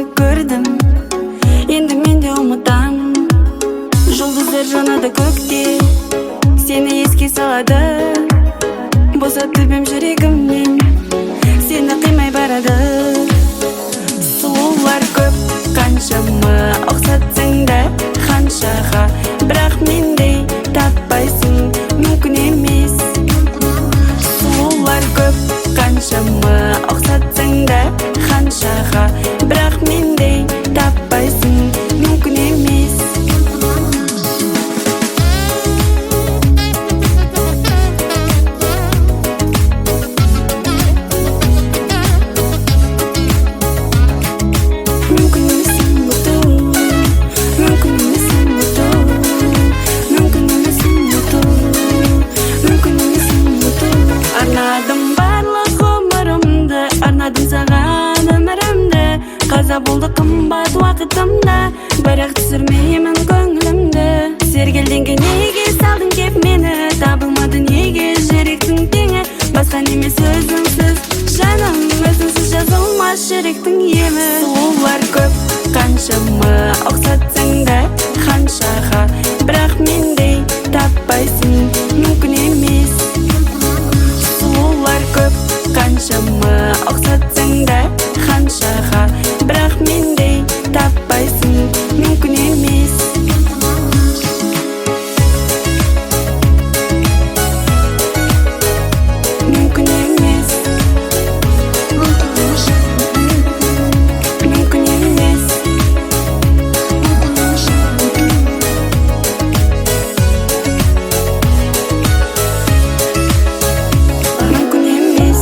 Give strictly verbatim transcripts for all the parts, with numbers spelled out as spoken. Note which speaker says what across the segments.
Speaker 1: көрдім, енді мен де ұмытам. Жұлдыздар жанады көкте, сені еске салады. Босап төбем жүрегімнен, сені қимай барады. Сұлулар көп, қаншама ұқсатсаң да қаншаға, бірақ мендей таппайсың, мүмкін емес. Сұлулар көп, қаншама ұқсатсаң да қаншаға, бірақ мендей таппайсың, мүмкін емес. Арнадым саған өмірімді, қаза болды қымбат уақытымда, бірақ түсірмеймін көңілімді. Сергелденге неге салдың кеп мені, табылмады неге жүректің теңі. Басқа немес өзіңсіз, жаным өзіңсіз жазылмас жүректің емі. Сұлулар көп, қаншама ұқсатсаң да қаншаға, бірақ мендей таппайсың, мүмкін емес. Сұлулар көп, қаншама ұқсатсаң да қаншаға, бірақ мендей таппайсың, мүмкін емес. Мүмкін емес. Мүмкін емес. Мүмкін емес.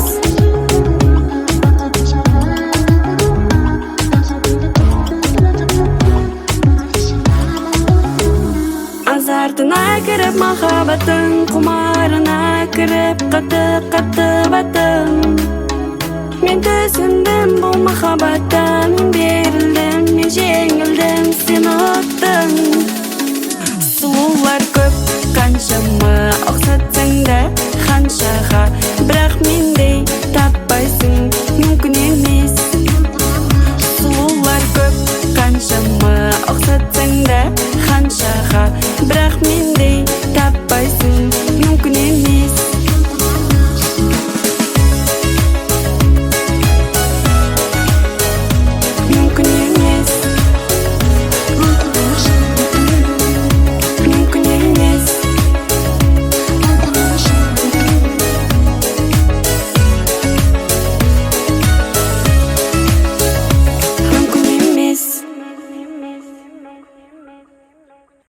Speaker 1: Азартына кіріп махаббаттың құмарына кіріп қатты-қатты баттым. Мен түсіндім бұл махаббаттан